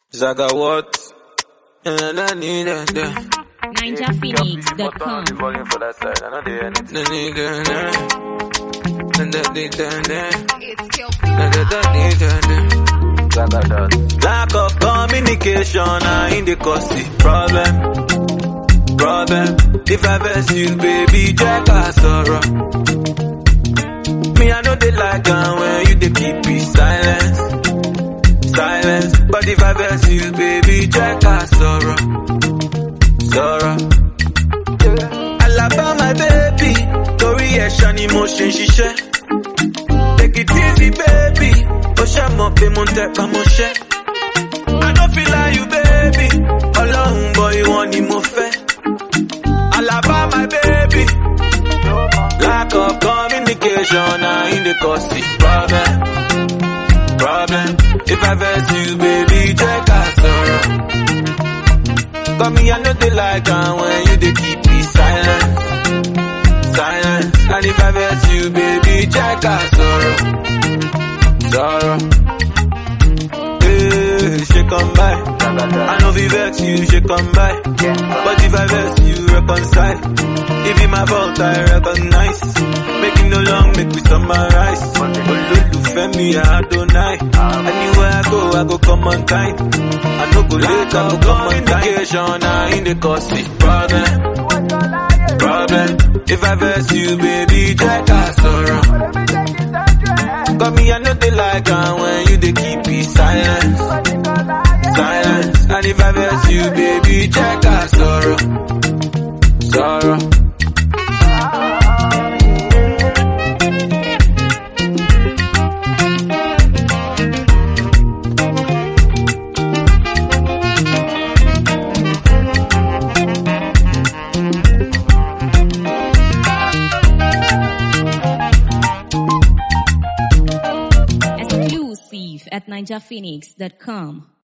Zaga what? And I need that. NinjaPhoenix.com. Lack of communication, I in the cause the problem. If I vex you, baby, check our sorrow. Me, I know they like when you they keep it silence. But if I vex you, baby, check our sorrow. Alaba my baby, Tori Eshan emotion shisha. Take it easy, baby. Osha mo pe mon te pa mo she. I don't feel like you, baby. Alone boy, you want ni mo fe. Alaba my baby. Lack of communication, I in the cause the problem. If I vex you, baby, check our sorrow. Cause me, I know they like when you they keep it silent. And if I vex you, baby, check our sorrow. Hey, she come by. I know if vex you, she come by. But if I vex you, reconcile. If it's my fault, I recognize. Making no long, make we summarize. Femi, I don't lie. Anywhere I go come on time. I no go late, I go come on indication. I in the cause the problem. If I vex you, baby, check our sorrow. Cause me, I know they like when you they keep it silent. And if I vex you, baby, check our sorrow. Exclusive at NinjaPhoenix.com.